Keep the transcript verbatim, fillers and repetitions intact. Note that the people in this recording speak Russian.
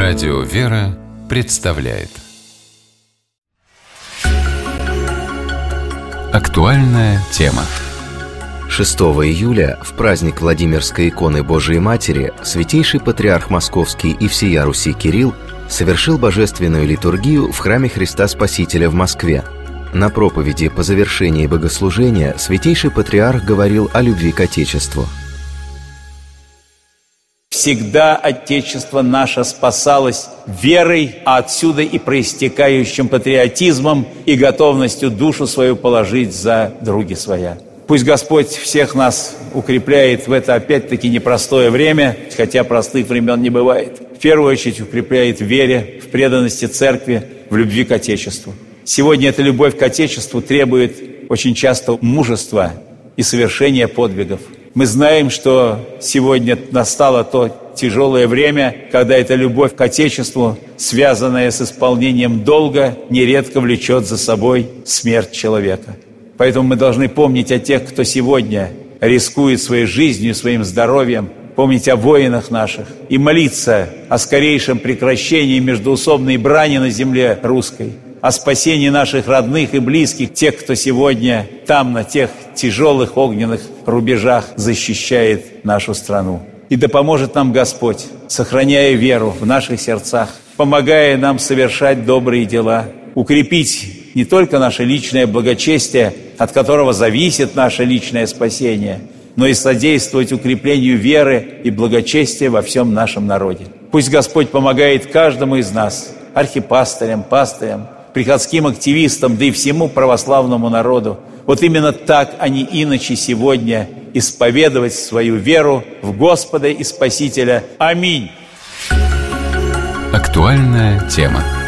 Радио «Вера» представляет актуальная тема. шестого июля, в праздник Владимирской иконы Божией Матери, святейший патриарх Московский и всея Руси Кирилл совершил божественную литургию в храме Христа Спасителя в Москве. На проповеди по завершении богослужения святейший патриарх говорил о любви к Отечеству. Всегда Отечество наше спасалось верой, а отсюда и проистекающим патриотизмом и готовностью душу свою положить за други своя. Пусть Господь всех нас укрепляет в это опять-таки непростое время, хотя простых времен не бывает. В первую очередь укрепляет в вере, в преданности Церкви, в любви к Отечеству. Сегодня эта любовь к Отечеству требует очень часто мужества и совершения подвигов. Мы знаем, что сегодня настало то тяжелое время, когда эта любовь к Отечеству, связанная с исполнением долга, нередко влечет за собой смерть человека. Поэтому мы должны помнить о тех, кто сегодня рискует своей жизнью, своим здоровьем, помнить о воинах наших и молиться о скорейшем прекращении междоусобной брани на земле русской, о спасении наших родных и близких, тех, кто сегодня там, на тех тяжелых огненных рубежах, защищает нашу страну. И да поможет нам Господь, сохраняя веру в наших сердцах, помогая нам совершать добрые дела, укрепить не только наше личное благочестие, от которого зависит наше личное спасение, но и содействовать укреплению веры и благочестия во всем нашем народе. Пусть Господь помогает каждому из нас, архипастырям, пастырям, приходским активистам, да и всему православному народу. Вот именно так, а не иначе сегодня исповедовать свою веру в Господа и Спасителя. Аминь. Актуальная тема.